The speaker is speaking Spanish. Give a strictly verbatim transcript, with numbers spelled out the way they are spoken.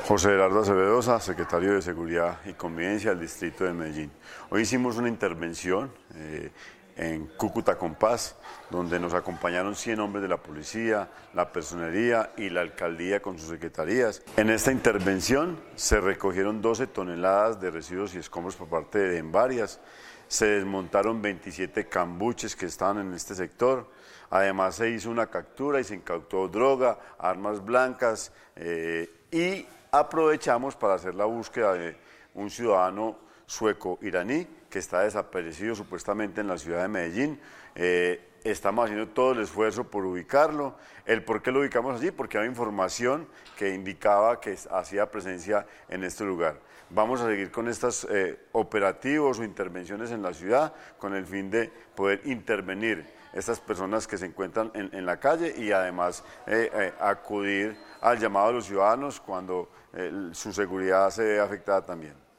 José Gerardo Acevedosa, secretario de Seguridad y Convivencia del Distrito de Medellín. Hoy hicimos una intervención eh, en Cúcuta Compás, donde nos acompañaron cien hombres de la policía, la personería y la alcaldía con sus secretarías. En esta intervención se recogieron doce toneladas de residuos y escombros por parte de Envarias, se desmontaron veintisiete cambuches que estaban en este sector, además se hizo una captura y se incautó droga, armas blancas eh, y aprovechamos para hacer la búsqueda de un ciudadano sueco-iraní que está desaparecido supuestamente en la ciudad de Medellín. Eh, estamos haciendo todo el esfuerzo por ubicarlo. ¿El por qué lo ubicamos allí? Porque había información que indicaba que hacía presencia en este lugar. Vamos a seguir con estos eh, operativos o intervenciones en la ciudad con el fin de poder intervenir estas personas que se encuentran en, en la calle y además eh, eh, acudir al llamado de los ciudadanos cuando eh, su seguridad se ve afectada también.